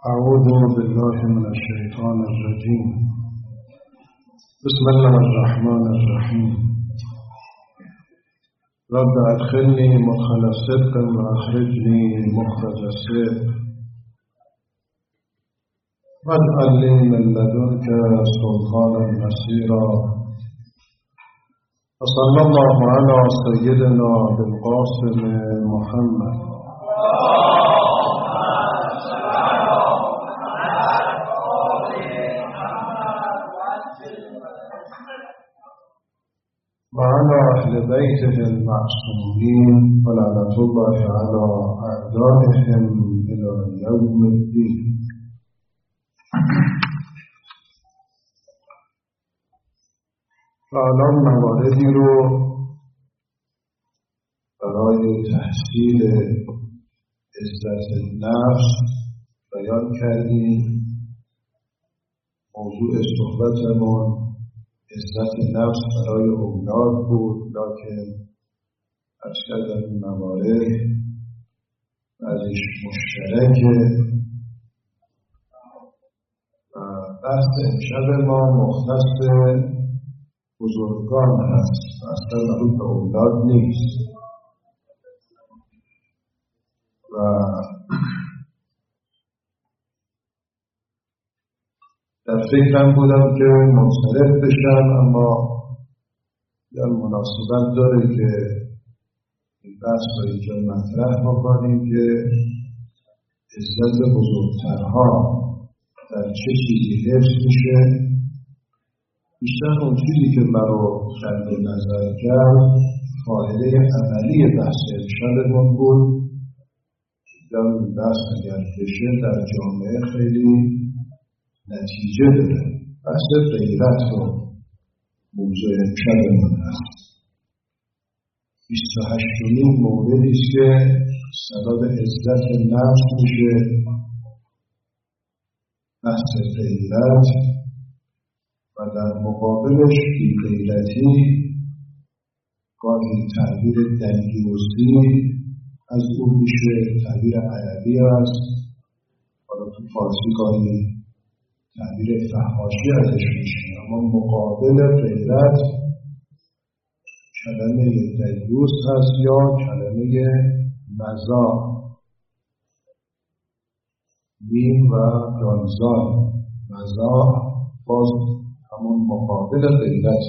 أعوذ بالله من الشيطان الرجيم. بسم الله الرحمن الرحيم. رب أدخلني مدخل صدق وأخرجني مخرج صدق واجعل لي من لدنك سلطانا نصيرا. وصلى الله على سيدنا بالقاسم محمد وعلى أهل بيته المعصومين ولعنة الله على أعدائهم إلى يوم الدين. الان مواردی رو برای تحصیل عزت نفس بیان کردیم. موضوع صحبتمون عزت نفس برای اولاد بود، لکن از کردن این موارد بعضیش مشترکه و بحث امشب ما مختص بزرگان هست و اصلا مربوط به اولاد نیست و در فکرم بودم که منصرف بشم، اما یا مناسبت داره که این بحث رو اینجا مطرح بکنیم که عزت بزرگترها در چه چیزی حفظ میشه. بیشتر اون چیزی که مرا خلق نظر کرد فایده عملی بحث امشبمون بود. در این بحث اگر بشه در جامعه خیلی نتیجه داره. بحث غیرت رو موضوع امشبمون هست. 28مین موردی است که سبب عزت نفس میشه. بحث غیرت و در مقابلش بی‌غیرتی، گاهی تعبیر دنیوزی از اون میشه، تعبیر عربی است، حالا تو فارسی گاهی تعبیر فحاشی ازش میشه، اما مقابل غیرت کلمه دنیوز هست یا کلمه مزاح، میم و دالزال. مزاح باز همون مقابل غیرت.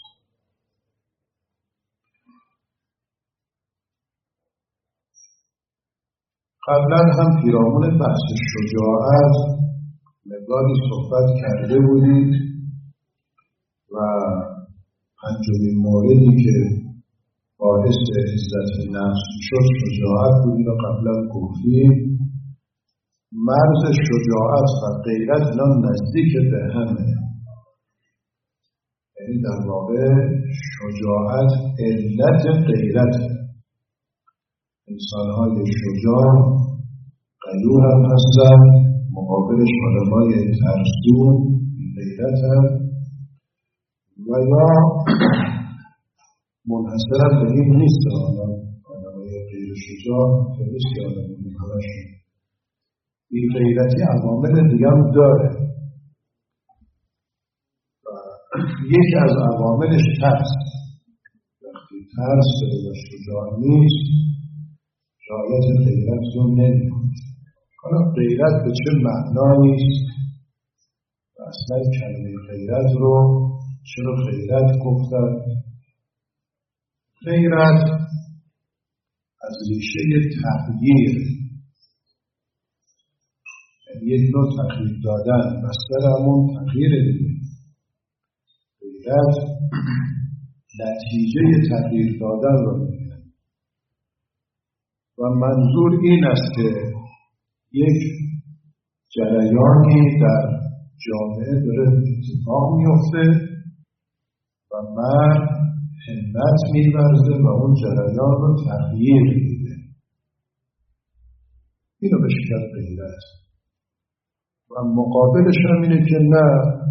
قبلا هم پیرامون بحث شجاعت مقداری صحبت کرده بودید و پنجمین موردی که باعث عزت نفس شد شجاعت بود. اینو قبلا گفتیم. مرز شجاعت و غیرت اینا نزدیک به همه، یعنی در واقع شجاعت علت غیرت. انسان‌های شجاع غیور هم هستن، مقابلش آدمای ترسو غیرت هم و یا منحصر هم به این نیست. آدمای غیر شجاع که نیست که آدمای همشون این غیرتی عوامل دیگه هم داره و یکی از عواملش ترس. وقتی ترس و شجاع نیست رعایت غیرت رو نمی‌کنه. حالا غیرت به چه معناییست و اصلا کلمه غیرت رو چرا غیرت گفتن؟ غیرت از ریشه تغییر، یعنی یک نوع تغییر دادن، مصدر همون تغییر دیگه. غیرت نتیجه تغییر دادن رو میگن و منظور این است که یک جریانی در جامعه داره اتفاق میفته و مرد همت می‌ورزه و اون جریان رو تغییر میده. اینو بهش میگن غیرت. و مقابلش هم اینه که نه،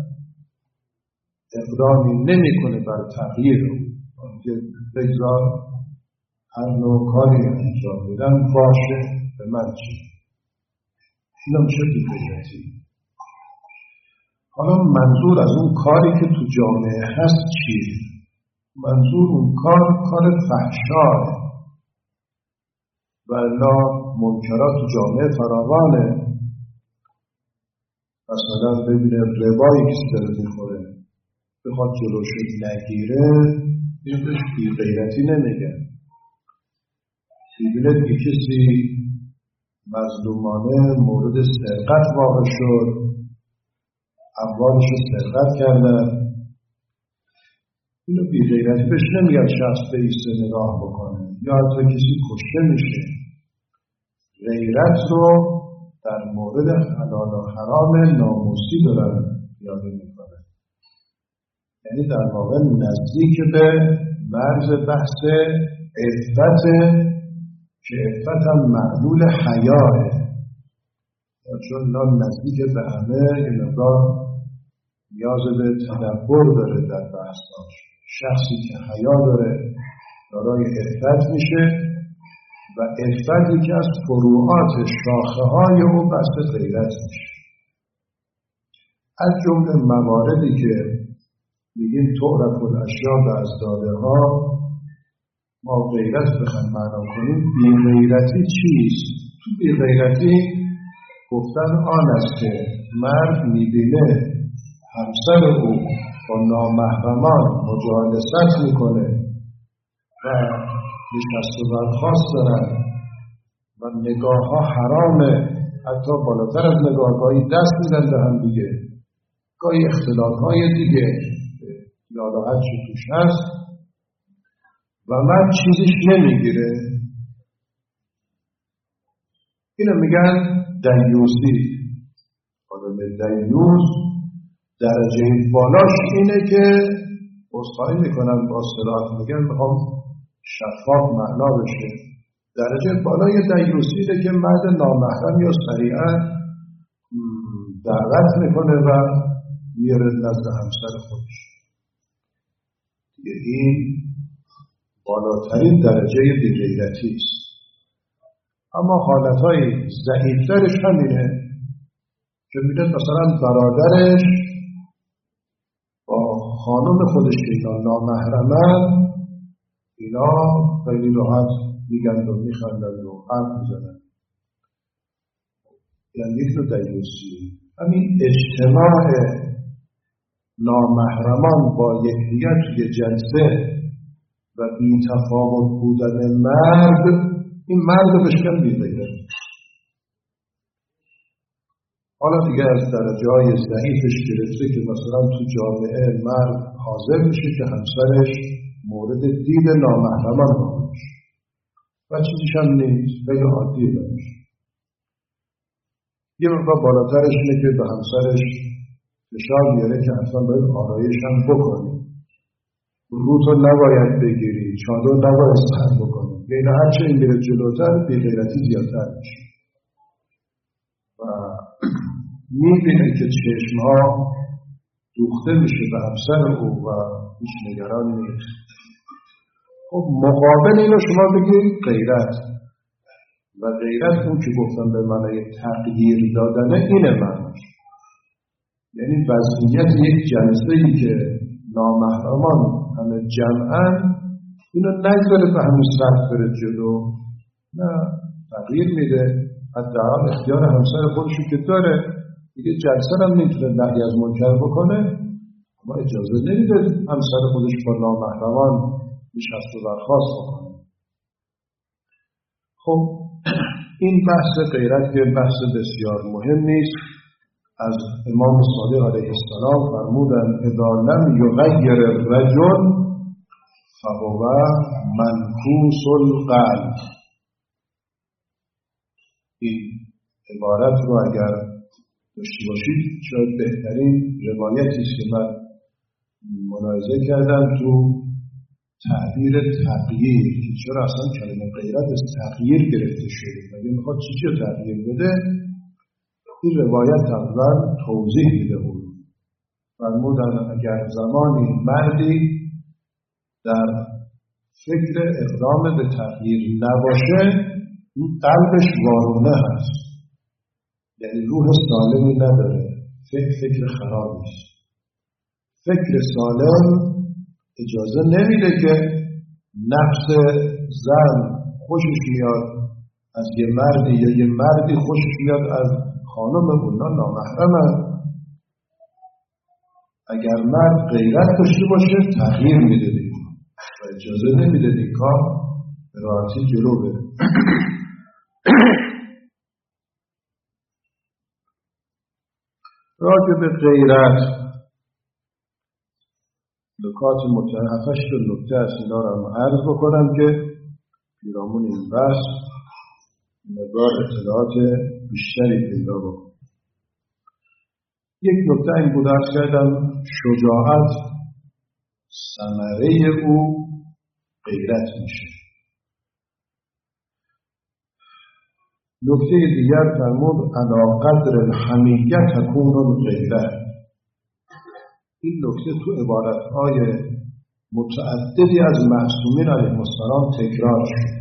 اقدامی نمی‌کنه بر تغییر رو، که بگذار هر نوع کاری انجام میدن باشه، به من چی؟ اینم چه بی‌غیرتی. حالا منظور از اون کاری که تو جامعه هست چیه؟ منظور اون کار فحشاه و الا منکرات تو جامعه فراوانه. مثلا ببینه ربایی کسی داره میخوره بخواد جلوشو نگیره، این بهش بی‌غیرتی نمیگن. ببینه که کسی مظلومانه مورد سرقت واقع شد، اموالش رو سرقت کردن، اینو بی‌غیرتی بهش نمیگن شخص به ایسته نگاه بکنه یا حتی کسی کشته میشه. غیرت رو در مورد حلال و حرام ناموسی دارن یاد میکنه. یعنی در واقع نزدیک به مرز بحث عفت که عفت هم معلول حیاه، چون نزدیک به همه این مقدار نیاز به تدبر داره در بحثاش. شخصی که حیا داره دارای عفت میشه و عفت یکی از فروعات شاخه های او بحث غیرت میشه. از جمله مواردی که میگیم تعرف الاشیاء بازدادها، ما غیرت بخوایم معنا کنیم، بی‌غیرتی چیست؟ تو بی‌غیرتی گفتن آن است که مرد میبینه همسر او با نامحرمان مجالست میکنه و نشست و برخاست دارن و نگاه ها حرامه، حتی بالاتر از نگاهگاهی دست میدن به هم دیگه، گاهی اختلاط های دیگه ناراحت چه توش هست و من چیزیش نمیگیره. اینو میگن دیوسی. آدم دیوس درجه بالاش اینه که عذرخواهی میکنم با صراحت میگن، میخوام شفاف معنا بشه، درجه بالای دیوسی اینه که مرد نامحرم یا سریعا دعوت میکنه و میاره نزد همسر خودش. این بالاترین درجه بی‌غیرتی است. اما حالتهای ضعیفترش همینه که میگه مثلا برادرش با خانم خودش که اینا نامحرمن، اینا خیلی راحت میگن و میخندن و حرف میزنن. یعنی یک نوع دیوسی. همین اجتماع نامحرمان با یکدیگر توی جلسه و بی‌تفاوت بودن مرد، این مرد رو بشکن بی‌غیرت. حالا دیگه از درجه های ضعیفش گرفته که مثلا تو جامعه مرد حاضر میشه که همسرش مورد دید نامحرمان واقع میشه و چیزیش هم نیست، خیلی عادیه برش. یه مقدار بالاترش اینه که به همسرش فشار میاره که حتما باید آرایش هم بکنی، روتو نباید بگیری، چادر نباید سر بکنی. یعنی هرچه این میره جلوتر بی‌غیرتی زیادتر میشه و میبینه که چشمها دوخته میشه به همسر او و هیچ نگران نیست. خب مقابل اینو شما بگید غیرت، و غیرت اون که گفتم به معنی تغییر دادنه اینه معنیش. یعنی وضعیت یک جلسه‌ای که نامحرمان همه جمعن، اینو نگذاره به همین سطح بره جلو، نه تغییر میده. حداقل اختیار همسر خودشو که داره، دیگه جلسه هم نمیتونه نهی از منکر بکنه، اما اجازه نمیده همسر خودش با نامحرمان نشست و برخاست بکنه. خب این بحث غیرت که بحث بسیار مهمی است. از امام صادق علیه السلام فرمودن اذا لم یغیر الرجل فهو منکوس القلب. این عبارت رو اگر داشته باشید شاید بهترین روایتی است که من ملاحظه کردم تو تعبیر تغییر، که چرا اصلا کلمه غیرت از تغییر گرفته شده، اگه میخواد چیزی رو تغییر بده این روایت تقریبا توضیح میده. اون فرمودن اگر زمانی مردی در فکر اقدام به تغییر نباشه، این قلبش وارونه هست، یعنی روح سالمی نداره، فکر خرابی است. فکر سالم اجازه نمیده که نفس زن خوشش میاد از یه مردی یا یه مردی خوشش میاد از خانم، اونا نامحرمن. اگر مرد غیرت داشته باشه تغییر میده و اجازه نمیده این کار به راحتی جلو بره. راجع به غیرت نکات متعهدش و نکته از اینا رو عرض بکنم که پیرامون این بحث مقدار اطلاعات بیشتری پیدا بکنم. یک نکته این بود عرض کردم شجاعت ثمره او غیرت میشه. نکته دیگر فرمود علی قدر الحمیت تکون الغیرة. این نکته تو عبارتهای متعددی از معصومین علیهم السلام تکرار شده.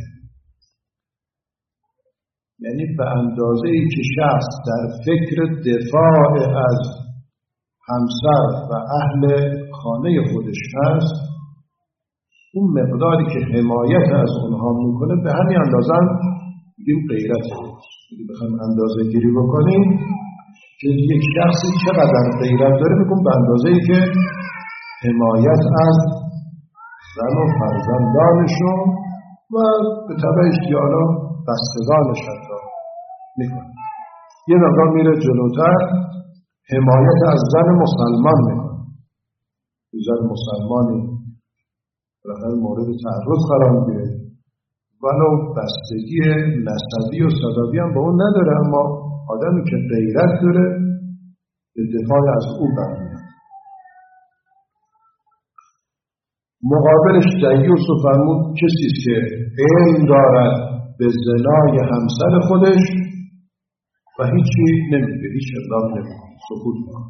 یعنی به اندازه‌ای که شخص در فکر دفاع از همسر و اهل خانه خودش هست، اون مقداری که حمایت از اونها میکنه به همین اندازه بگیم غیرته. اگه بخوایم اندازه گیری بکنیم که یک شخصی چقدر غیرت داره، میگم به اندازه‌ای که حمایت از زن و فرزندانشون و به تبع اشتیالا بستگانش حتی میکنه. یه مقدار میره جلوتر حمایت از زن مسلمان میکنه. زن مسلمانی بالاخره مورد تعرض قرار میگیره، ولو بستگی نسبی و صداقی هم با اون نداره، اما آدمی که غیرت داره به دفاع از او برمیاد. مقابلش دیوس و فرمود کسی است که علم دارد به زنای همسر خودش و هیچی نمیگه، هیچ اقدام نمیکنه، سکوت میکنه.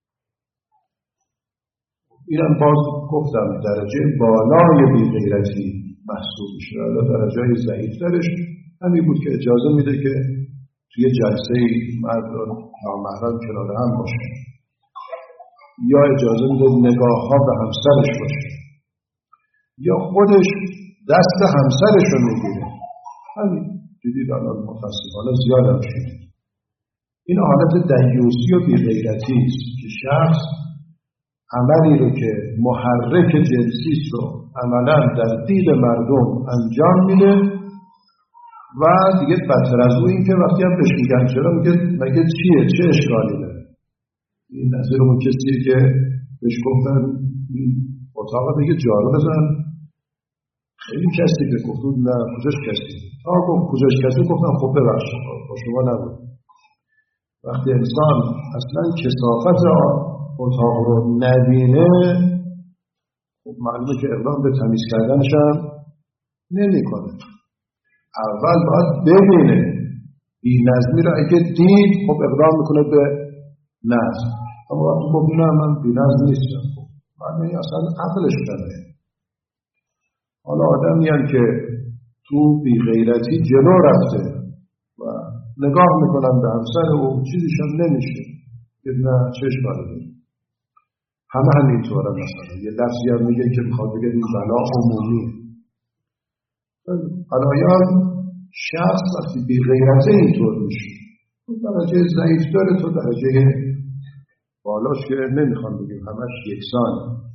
اینم باز گفتم درجه بالای بی‌غیرتی محسوب میشه. حالا درجه‌های ضعیف‌ترش همین بود که اجازه میده که توی جلسه مرد و نامحرم کنار هم باشه، یا اجازه میده نگاه‌ها به همسرش باشه، یا خودش دست همسرش رو میگیره. همین دیدید الان متاسفانه زیاد هم شده. این حالت دیوسی و بی‌غیرتی است که شخص عملی رو که محرک جنسی رو عملا در دید مردم انجام میده و دیگه بدتر از اون این که وقتی هم بهش میگن چرا، میگه مگه چیه، چه اشکالی داره. این نظر اون کسیه که بهش گفتن اتاق دیگه جارو بزن، خیلی کسی که گفتون نه کجاش کسی، کجاش کسی گفتن خب ببخشید با شما نبود. وقتی انسان اصلا کثافت اتاق رو نبینه، خب معلومه که اقدام به تمیز کردنش هم نمی کنه. اول باید ببینه، این نظمی رو اگه دید خب اقدام میکنه به نظم. اما وقتی خب نه من بی نظم نیستم، خب معنی اصلا عقلش کنه. حالا آدمی هم که تو بی غیرتی جلو رفته و نگاه میکنن به همسر و چیزیش هم نمیشه که نه چه اشکالی داره. همه همینطوره. مثلا یه لفظی هم میگه که میخواد بگه این بلا عمومیه. علایان شخص وقتی بی غیرته اینطور میشه، تو درجه ضعیف داره، تو درجه بالاش که نمیخوام بگیم همش یکسان.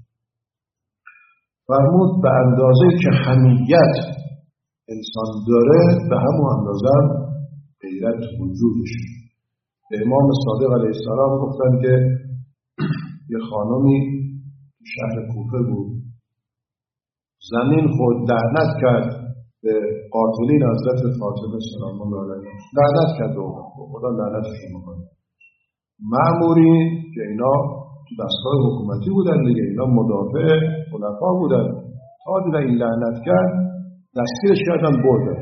فرمود به اندازه که حمیت انسان داره به همون اندازه غیرت وجودش. به امام صادق علیه السلام گفتن که یه خانمی شهر کوفه بود، زمین خود لعنت کرد به قاتلین حضرت فاطمه سلام الله علیها، لعنت کرد و خدا لعنتشون میکنه. مأمورین که اینا تو دستگاه حکومتی بودن دیگه، اینا مدافع خلفا بودن، تا دیدن این لعنت کرد دستگیرش کردن بردن.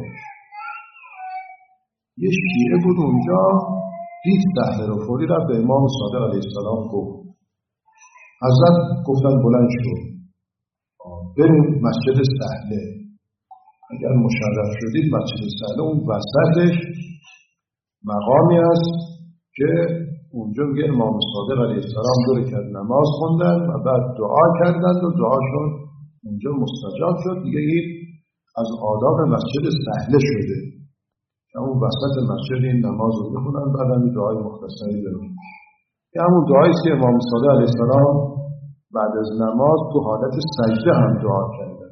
یه شیعه بود اونجا دید صحنه رو، فوری رفت به امام صادق علیه السلام گفت. حضرت گفتن بلند شد بریم مسجد صحنه. اگر مشرف شدید مسجد صحنه اون وسطش مقامی است که اونجا میگه امام صادق علیه السلام 2 رکعت نماز خوندن و بعد دعا کردند و دعاشون اونجا مستجاب شد. دیگه این از آداب مسجد سهله شده که اون وسط مسجد این نماز رو بخونن، بعد هم دعای مختصری داریم. که همون دعایی که امام صادق علیه السلام بعد از نماز تو حالت سجده هم دعا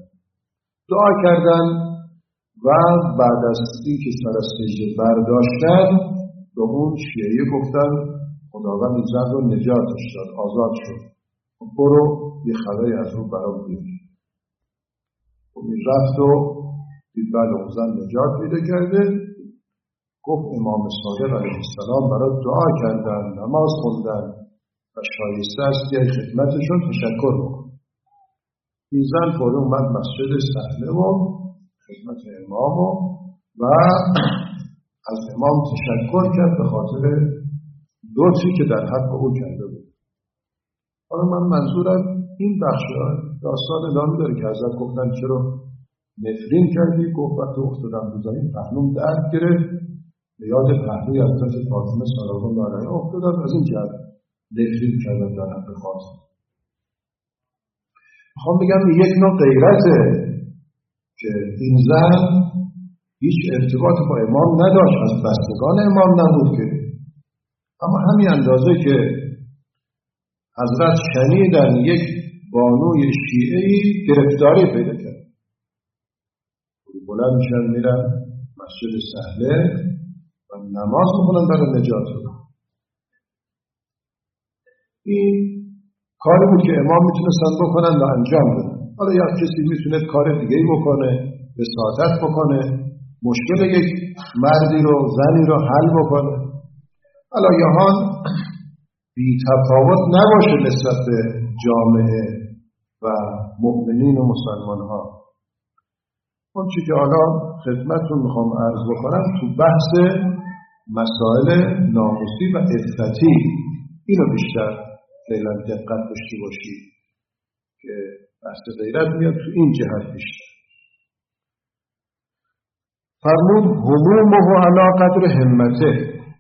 کردن و بعد از این که سر از سجده برداشتن به اون شیعه گفتن خداوند این زن رو نجاتش داد، آزاد شد، برو یه خبری از اون برام بیار. این رفت و دید بله اون زن نجات پیدا کرده. گفت امام صادق علیه السلام برای دعا کردن، نماز خوندن و شایسته است که خدمتشون تشکر بکن. این زن فوری اومد مسجد سهله و خدمت امام و از امام تشکر کرد به خاطر لطفی که در حق او کرده بود. حالا من منظورم این بخش داستان ادامه داره که حضرت گفتن چرا نفرین کردی؟ گفت وقتی افتادم رو زمین پهلوم درد گرفت، به یاد پهلوی حضرت فاطمه سلام الله علیها افتادم، از این جهت نفرین کردم در حق فاطمه. میخوام بگم یک نوع غیرته که این زن هیچ ارتباط با امام نداشت، از بستگان امام نبود که، اما همین اندازه که حضرت شنیدن یک بانوی شیعه‌ای گرفتاری پیدا کرد، بلند میشن میرن مسجد سهله و نماز میخونن برای نجات رو. این کاری بود که امام میتونستن بکنن و انجام بدن. حالا یا کسی میتونه کار دیگه‌ای بکنه، وساطت بکنه، مشکل یک مردی رو زنی رو حل بکنه. حالا یهان بی تفاوت نباشه نسبت به جامعه و مؤمنین و مسلمان ها. اون چی که حالا خدمتتون میخوام عرض بکنم تو بحث مسائل ناموسی و عفتی، اینو بیشتر فعلا دقت داشته باشید که بحث غیرت میاد تو این جهت بیشتر. فرمود همومه علی قدر همته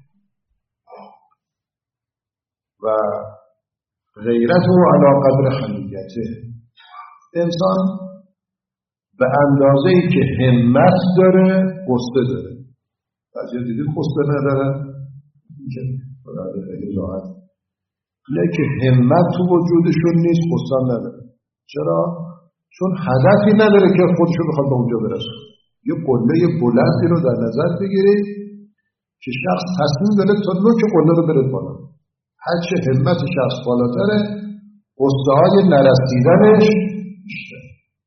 و غیرته علی قدر حمیته. انسان به اندازه‌ای که همت داره قصه داره. بعضی دیدید قصه ندارن که برای خیلی راحت، نه که همت تو وجودشون نیست، قصه نداره. چرا؟ چون هدفی نداره که خودشو بخواد به اونجا برسه. یه قله بلندی رو در نظر بگیرید که شخص تصمیم داره تا نوک قله رو بره بالا. هرچه همت شخص بالاتره، قصه های نرسیدنش بیشتر.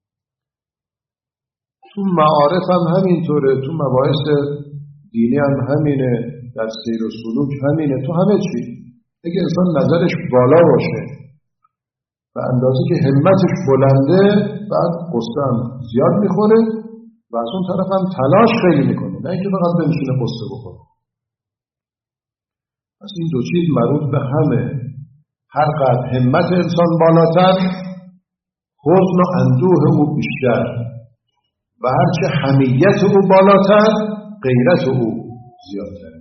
تو معارف هم همینطوره، تو مباحث دینی هم همینه، در سیر و سلوک همینه، تو همه چی. اگه انسان نظرش بالا باشه و اندازه که همتش بلنده، بعد قصه هم زیاد میخوره و از اون طرف هم تلاش خیلی میکنه، نه اینکه فقط بنشینه قصه بکنه. پس این دو چیز مربوط به همه. هر قدر همت انسان بالاتر، حزن و اندوه او بیشتر و هرچه حمیت او بالاتر، غیرت او زیادتر.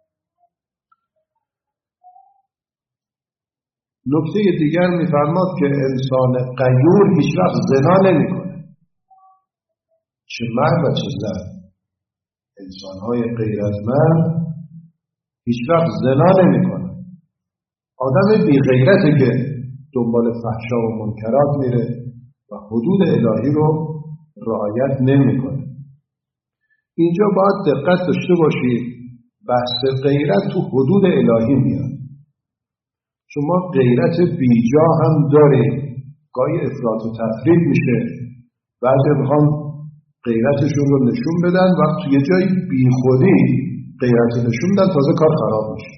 نکته دیگر میفرماد که انسان غیور هیچ وقت زنا نمیکنه، چه مرد و چه زن. انسان‌های غیرتمند هیچ وقت زنا نمیکنه. آدم بی غیرته که دنبال فحشا و منکرات میره و حدود الهی رو رعایت نمیکنه. اینجا باید دقت داشته باشید، بحث غیرت تو حدود الهی میاد. شما غیرت بیجا هم دارید، گاهی افراط و تفرید میشه، بعضی میخوان غیرتشون رو نشون بدن و توی یه جایی بی خودی غیرت نشون بدن، تازه کار خراب میشه.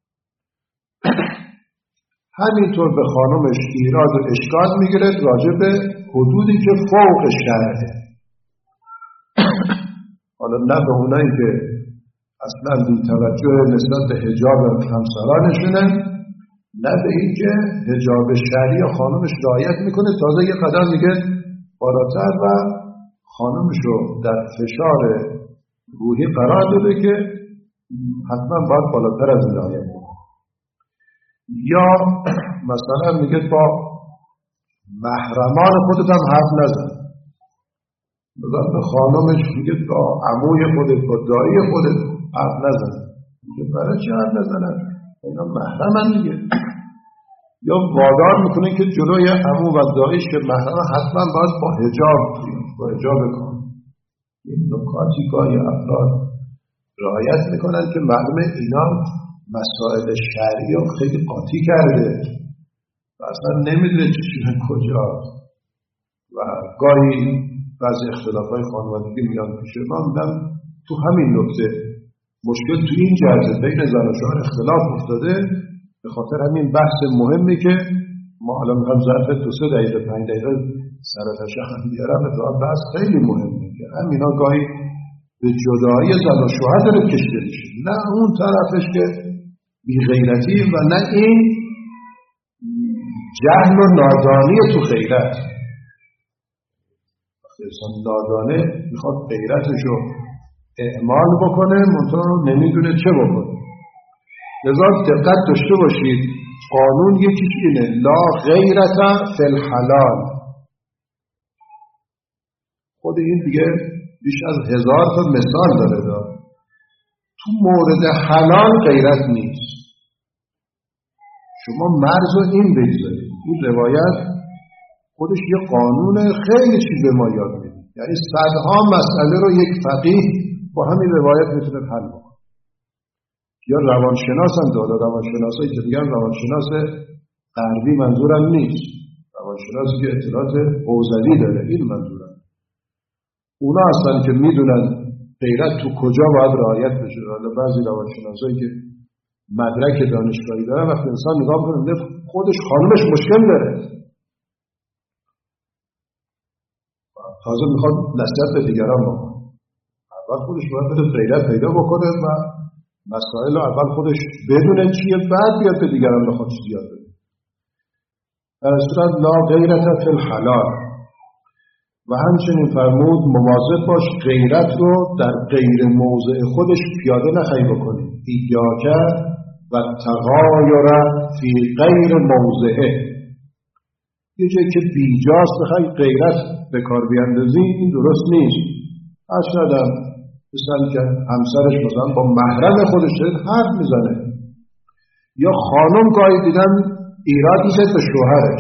همینطور به خانمش ایراد و اشکال میگیره راجع به حدودی که فوق شرعه. حالا نه به اونایی که اصلا بی توجه نسبت به حجاب همسرانشونه، نه به این که حجاب شرعی خانمش رعایت میکنه، تازه یه قدم میگه بالاتر و خانمش رو در فشار روحی قرار داده که حتما باید بالاتر از این رعایت بکنه. یا مثلا میگه با محرمان خودت هم حرف نزن، مثلا به خانمش میگه با عموی خودت با دایی خودت حرف نزن، میگه برای چه حرف نزنن؟ اینا محرمن دیگه. یا وادار میکنه که جلوی عمو و داییش که محرم حتما باید با حجاب کن. این نکاتی گاهی افراد رعایت میکنن که معلومه اینا مسائل شرعی رو خیلی قاطی کرده و اصلا نمیدونه چیه کجا و گاهی بعضی اختلافهای خانوادگی میان پیش ما. میدم تو همین نکته مشکل تو این جهته بین زن و شوهر اختلاف افتاده، به خاطر همین بحث مهمی که ما حالا میخوام ظرف 2-3 دقیقه 5 دقیقه سراتش هم بیارم. اتفاقا بحث خیلی مهمه که همینا گاهی به جدایی زن و شوهر داره کشته میشه، نه اون طرفش که بی غیرتی و نه این جهل و نادانی تو غیرت. وقتی انسان نادانه میخواد غیرتشو اعمال بکنه منطقه رو نمیدونه چه بکنه. لذا دقت داشته باشید قانون یکیش اینه لا غیرت فی الحلال. خود این دیگه بیش از 1000 تا مثال داره. تو مورد حلال غیرت نیست. شما مرز رو این بگذارید. این روایت خودش یه قانون خیلی چیز به ما یاد میده. یعنی صدها مسئله رو یک فقیه با همین روایت میتونه حل بکنه. یا روانشناس هم داره. روانشناسایی که میگن روانشناس غربی منظورم نیست، روانشناسی که اطلاعات حوزوی داره این منظورم. اونا هستن که میدونن غیرت تو کجا باید رعایت بشه. حالا بعضی روانشناسایی که مدرک دانشگاهی دارن وقتی انسان نگاه کنه خودش خانمش مشکل داره، تازه میخواد نصیحت به دیگران بکنه. اول خودش باید بره غیرت پیدا بکنه و مسائل رو اول خودش بدونه چیه، بعد بیاد به دیگران بخواد چیزی یاد بده. در صورت لا غیرت فی الحلال. و همچنین فرمود مواظب باش غیرت رو در غیر موضع خودش پیاده نخواهی بکنی. ایاک و تغایر فی غیر موضعه. یه جایی که بیجاست بخوای غیرت به کار بیاندازی این درست نیست. اصلا مثلا که همسرش مثلا با محرم خودش حرف میزنه، یا خانم گاهی دیدن ایراد میزد به شوهرش.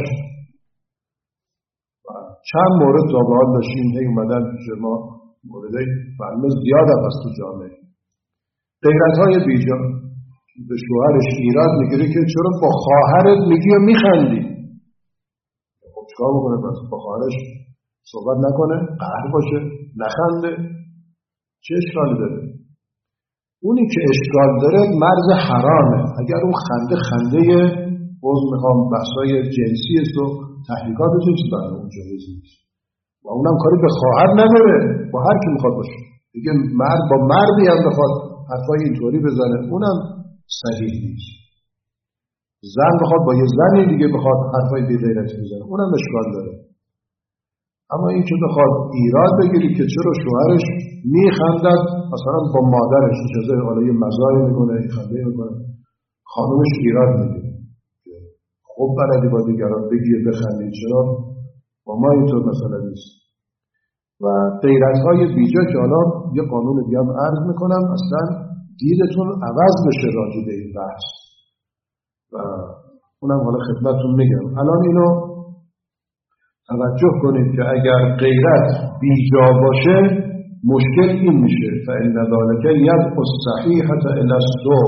چند مورد تا به حال داشتیم هی اومدن پیش ما، موردهای معلومه زیاد هم هست تو جامعه. غیرت‌های بیجا به شوهرش ایراد میگیره که چرا با خواهرت میگی و میخندی. خب چیکار بکنه؟ پس با خواهرش صحبت نکنه، قهر باشه، نخنده، چه اشکالی داره؟ اونی که اشکال داره مرز حرامه. اگر اون خنده باز میخوام بحثای جنسی است و تحریکات چیز برای اون جایز نیست و اونم کاری به خواهر نداره، با هر کی میخواد باشه دیگه. مرد با مردی هم بخواد حرفای اینطوری بزنه اونم صحیح نیست. زن بخواد با یه زنی دیگه بخواد حرفای بی‌غیرتی بزنه اونم اشکال داره. اما این که بخواد ایراد بگیری که چرا شوهرش میخندد مثلا با مادرش اجازه حالا یه مزاحی میکنه این خنده میکنه، خانومش ایراد میگیره خب بلدی با دیگران بگیر بخندید، چرا با ما اینطور مثلا نیست. و غیرت‌های بیجا که حالا یه قانون دیگه هم عرض میکنم اصلا دیدتون عوض بشه راجع به این بحث و اونم حالا خدمتتون میگم. الان اینو توجه کنید که اگر غیرت بیجا باشه مشکل این میشه فإن ذلک یدعو الصحیحة الی السوء.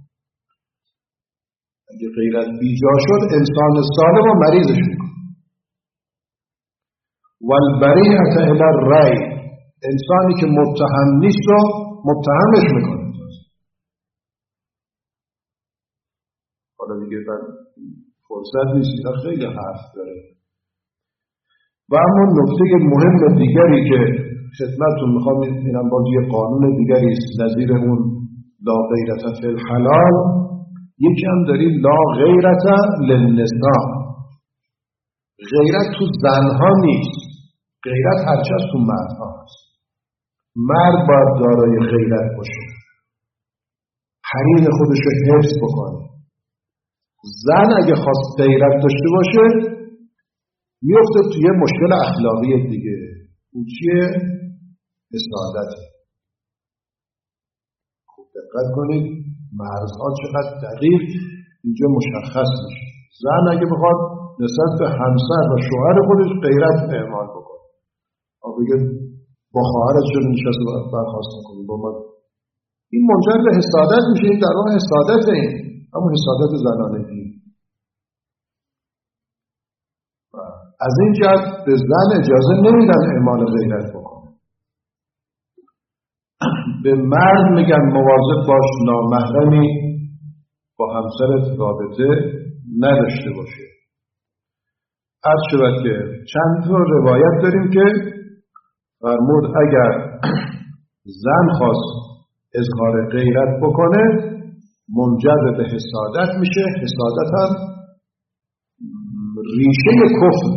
اگه غیرت بیجا شد انسان سالم و مریضش میکنه. والبریئة الی الری. انسانی که متهم نیست و متهمش میکنه. حالا دیگه من فرصت نیست اینا خیلی حرف داره. و اما نکته مهم دیگری که خدمتتون میخوام اینم باز یه قانون دیگری است نظیر اون لا غیرت فی الحلال. یکی هم داریم لا غیرت للنساء. غیرت تو زنها نیست، غیرت هرچه از تو مردها هست. مرد باید دارای غیرت باشه، حریم خودش رو حفظ بکنه، زن اگه خواست غیرت داشته باشه میفته توی مشکل اخلاقی دیگه. اون چیه؟ حسادت. خوب دقت کنید مرزها چقدر دقیق اینجا مشخص میشه. زن اگه بخواد نسبت به همسر و شوهر خودش غیرت اعمال بکنه، بگه با خواهرت چرا نشسته برخواست میکنی با من، این منجر به حسادت میشه. این در واقع حسادت، این اما حسادت زنانگی. از این جهت به زن اجازه نمیدن اعمال غیرت بکنه. به مرد میگن مواظب باش نامحرمی با همسرت رابطه نداشته باشه. عرض شود که چند تا روایت داریم که فرمود اگر زن خواست اظهار غیرت بکنه منجر به حسادت میشه. حسادت هم ریشه کفر،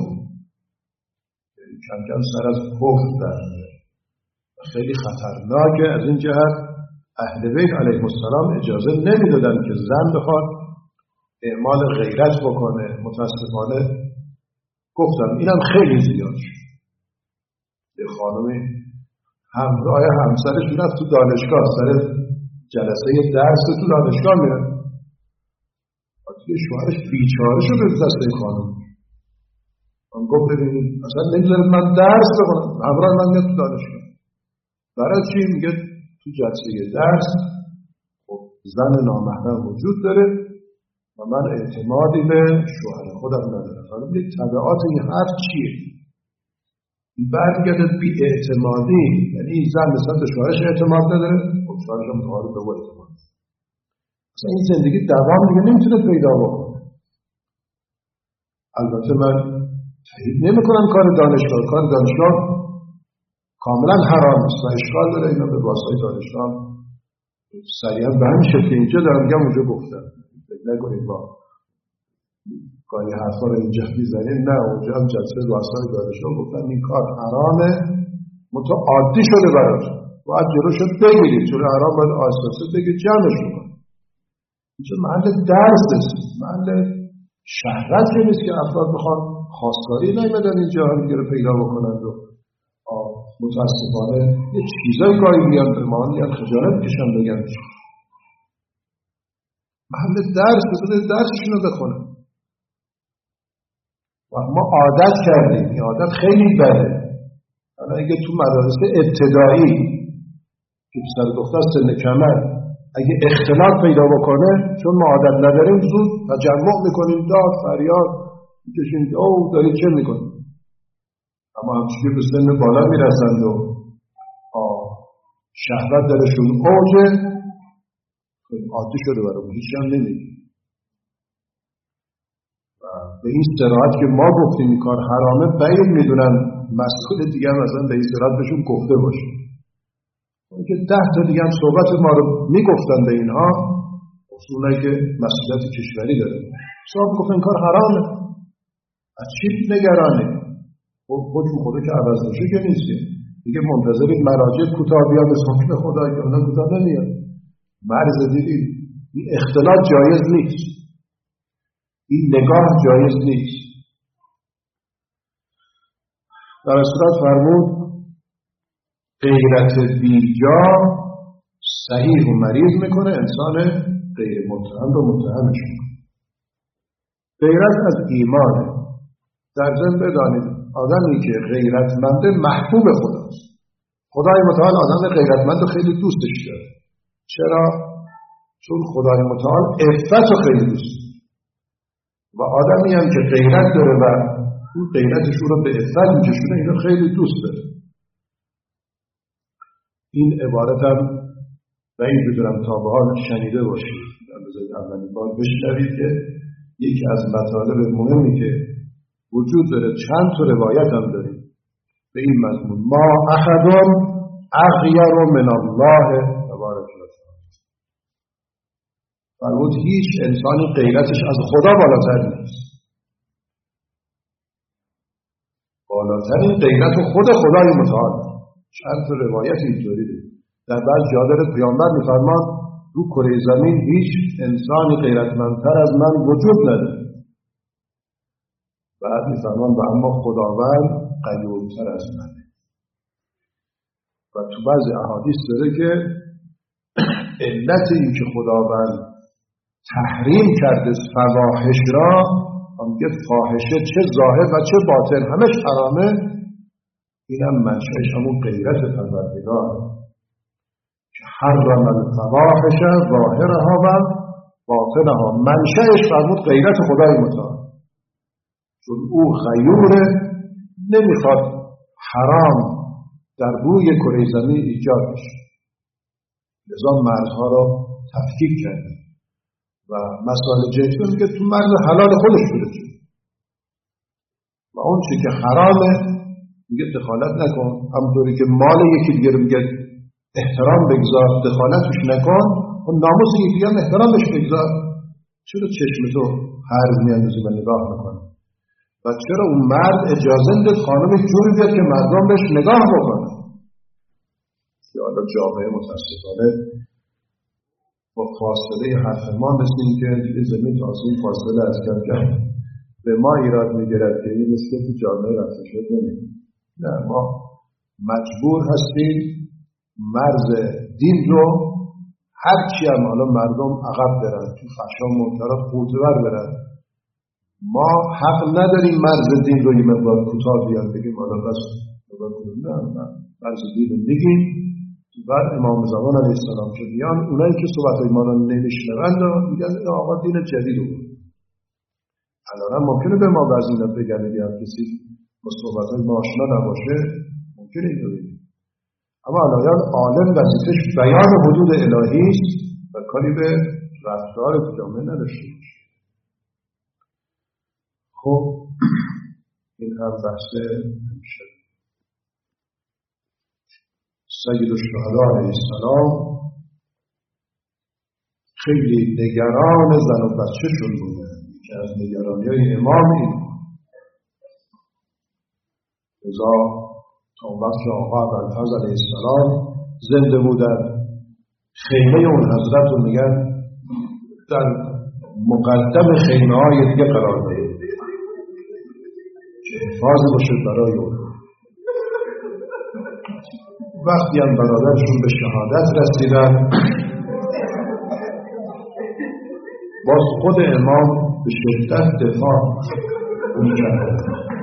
کم کم سر از کفر در میاره، خیلی خطرناکه. از این جهت اهل بیت علیهم السلام اجازه نمیدادن که زن بخواد اعمال غیرت بکنه. متاسفانه گفتم اینم خیلی زیاد شد. یه خانمی همراه همسرش رفت تو دانشگاه، سر جلسه درس تو دانشگاه میره، دیگه شوهرش بیچاره شد به دسته خانم. من گفت ببینید اصلا نمیذارم من درس بخونم، همراه من میاد تو دانشگاه. برای چی؟ میگه تو جلسه درس خب زن نامحرم وجود داره و من اعتمادی به شوهر خودم ندارم. حالا ببینید تبعات این حرف چیه؟ برگرده بی اعتمادی، یعنی این زن نسبت به شوهرش اعتماد نداره، خب شوهرش هم متعارف به او اعتماد. اصلا این زندگی دوام دیگه نمیتونه پیدا بکنه. البته من تایید نمیکنم کار دانشگاه کاملا حرام است و اشکال داره. اینا به واسطه دانشگاه سریعا به همین شکل اینجا دارم میگم اونجا گفتم. فکر نکنید با گاهی حرفا رو اینجا میزنیم، نه اونجا هم جلسه واسطه دانشگاه گفتم این کار حرامه، عادی شده برات، باید جلوشو بگیرید، چون حرام باید آساسه بگید جمعش کنید. اینجا محل درس است، محل شهرت نیست که افراد بخوان خواستگاری نیمدن اینجا هم دیگه رو پیدا بکنند و متاسفانه یه چیزایی گاهی میان به ما میان خجالت کشن بگن محل درس بزنه درسشون رو بخونن. و ما عادت کردیم، این عادت خیلی بده. حالا اگه تو مدارس ابتدایی که پسر دختر سن کمر اگه اختلاط پیدا بکنه، چون ما عادت نداریم زود تجمع میکنیم، داد فریاد میکشیم، او دارید چه میکنیم. اما همچنین که به سن بالا میرسند و شهوت درشون اوجه، عادی شده برای هیچ هم نمیگیم. به این صراحت که ما گفتیم این کار حرامه، بعید میدونن مسئول دیگه هم اصلا به این صراحت بهشون گفته باشه. که 10 تا دیگه هم صحبت ما رو میگفتن به اینها، اصولی که مسئولیت کشوری داره. صاحب گفتن این کار حرامه، از چی نگرانه؟ حکم خدا که عوض میشه که نیست که دیگه منتظرید مراجع کوتاه بیاد به حکم خدا که اونا کوتاه نمیاد. مرز دیدید این اختلاط جایز نیست، این نگاه جایز نیست. در صورت فرمود غیرت بیجا صحیح و مریض میکنه، انسان غیر متهم رو متهمش میکنه. غیرت از ایمانه. در ضمن بدانید آدمی که غیرتمنده محبوب خداست. خدای متعال آدم غیرتمند رو خیلی دوستش داره. چرا؟ چون خدای متعال عفت رو خیلی دوست داره و آدمی هم که غیرت داره و اون غیرتش رو به عفت میکشونه، اینو خیلی دوست داره. این عبارت هم بعید بدونم تا به حال شنیده باشید. بذارید اولین بار بشنوید که یکی از مطالب مهمی که وجود داره، چند تا روایت هم داریم به این مضمون: ما احد اغیر من الله تبارک و تعالی. فرمود هیچ انسانی غیرتش از خدا بالاتر نیست. بالاترین غیرت خود خدای متعال. چند تا روایت اینطوری داره. در بعض جا داره پیامبر می‌فرماد رو کره زمین هیچ انسانی غیرتمندتر از من وجود نداره. بعد میفرمان و اما خداوند غیورتر از منه. و تو بعضی احادیث داره که علت این که خداوند تحریم کرده فواحش را، میگه فاحشه چه ظاهر و چه باطن همش حرامه، اینم منشأش همون غیرت پروردگار که حرم الفواحش ظاهرها و باطنها. منشأش فرمود غیرت خدای متعال، چون او غیوره، نمیخواد حرام در روی کره زمین ایجاد بشه، لذا مرزها را تفکیک کرده و مسائل جنسی میگه تو مرز حلال خودش بوده و اون چی که حرامه میگه دخالت نکن. همونطوری که مال یکی دیگه رو میگه احترام بگذار، دخالتش نکن، اون ناموس یکی دیگه هم احترامش بگذار. چرا چشم تو هر میاندازی و نگاه میکنه؟ و چرا اون مرد اجازه داد خانمش جوری بیاد که مردم بهش نگاه بکنه؟ که حالا جامعه متاسفانه با فاصله حرف ما مثل این که دیگه زمین تا آسمون فاصله از کم به ما ایراد میگیرد که این مثل که جامعه رفته شد نمید. نه، ما مجبور هستیم مرز دین رو هرچی هم حالا مردم عقب برن تو فحشا و منکرات قوتور برن، ما حق نداریم مرز دین رو یه مقدار کوتاه بیان بگیم حالا بس نه، مرز دین رو میگیم. بعد امام زمان علیه السلام که بیان، اونایی که صحبتهای ما رو نمیشنوند میگن آقا دین جدید رو بود. الان ممکنه به ما بعضی اینا بگن اگر کسی با صحبتهای ما آشنا نباشه ممکنه این رو بگیم، اما الان عالم وظیفه‌اش بیان حدود الهی است و کاری به رفتار جامعه نداشته باشه. خب این هم بحث نمیشه. سید الشهدا علیه السلام خیلی نگران زن و بچه شون بودن که از نگرانی های امام این رضا تا وقت که آقا ابوالفضل علیه السلام زنده بودن خیمه اون حضرت رو میگن در مقدم خیمه های دیگه قرار دهید که حفاظ باشه برای اون. وقتی هم برادرشون به شهادت رسیدن، باز خود امام به شدت دفاع می‌کرد.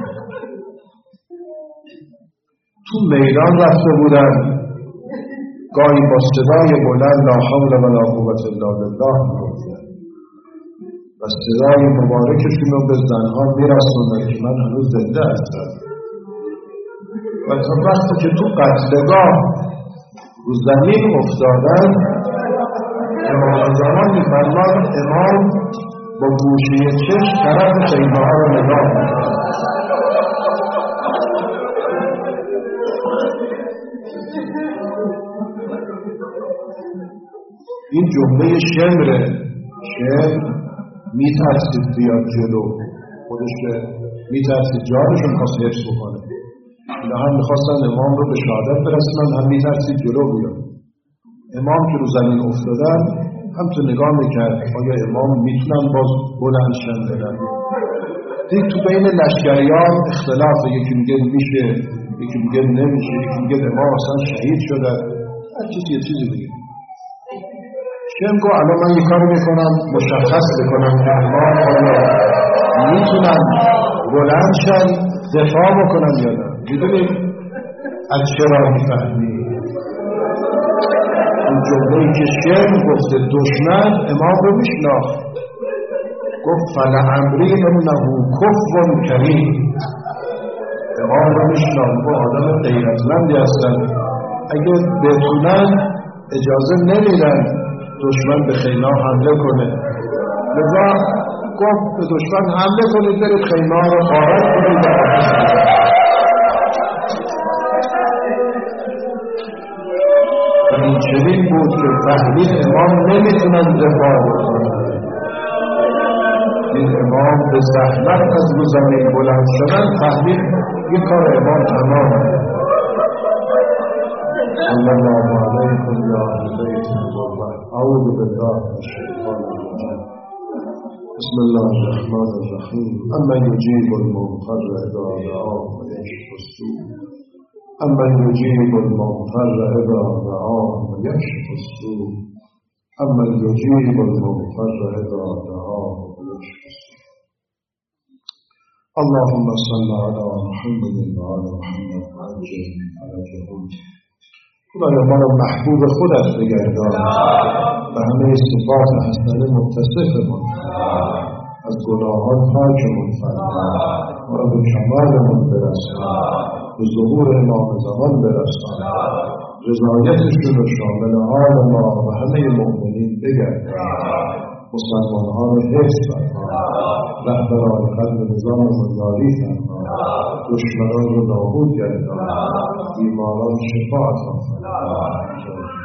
تو میدان رفته بودن، گاهی با صدای بلند لا حول ولا قوة الا بالله می‌گفتن و صدای مبارکشون رو به زنها می‌رسوندن که من هنوز زنده هستم. و تا وقتی که تو قتلگاه رو زمین افتادن، امام زمان می‌فرماد امام با گوشه چشم طرف خیمه ها رو نگاه می‌کرد. این جمله شمره، شمر میترسید بیاد جلو، خودش که میترسید جانشون خواست حفظ بکنه. اینا هم میخواستن امام رو به شهادت برسونن، هم میترسید جلو بیاد. امام که رو زمین افتادن هم تو نگاه میکرد آیا امام میتونن باز بلند شن بدن. دید تو بین لشکریان اختلاف، یکی میگه میشه، یکی میگه نمیشه، یکی میگه امام اصلا شهید شده، هر چیزی یه چیزی دیگه. شم گو الان من یه کار میکنم مشخص بکنم که امام آیا میتونن بلند شن دفاع بکنن یا نه. میدونید از چرا میفهمی؟ اون جمعه‌ای که شم گفته دشمن امام رو میشناخت، گفت فلعمری انه کفر کریم. امام رو میشناخت، با آدم غیرتمندی هستن، اگه بتونن اجازه نمیدن دشمن به خیمه حمله کنه. لذا گفت به دشمن حمله کنید، برید خیمه ها رو غارت کنید. و این چنین بود که فهمید امام نمیتونن دفاع بکنن. این امام به زحمت از رو زمین بلند شدن فهمید یک کار امام تمامه. صلی الله علیه و آله. أعوذ بالله من الشيطان الرجيم بسم الله الرحمن الرحيم أمن يجيب المضطر إذا دعاه ويكشف السوء أمن يجيب المضطر إذا دعاه ويكشف السوء أمن يجيب المضطر إذا دعاه ويكشف السوء اللهم صل على محمد وعلى محمد وعجل فرجهم خدایا ما را محبوب خودت بگردان و همه صفات حسنه متصفمان از گناهان پاکمان فرما ما را به کمالمان برسان به ظهور امام زمان برسان رضایتشون و شامل حال ما و همه مؤمنین بگردان مسلمانها را حفظ فرما رهبران قلب نظاممان یاری فرما دشمنان را نابود گردان بیماران شفا عطا فرما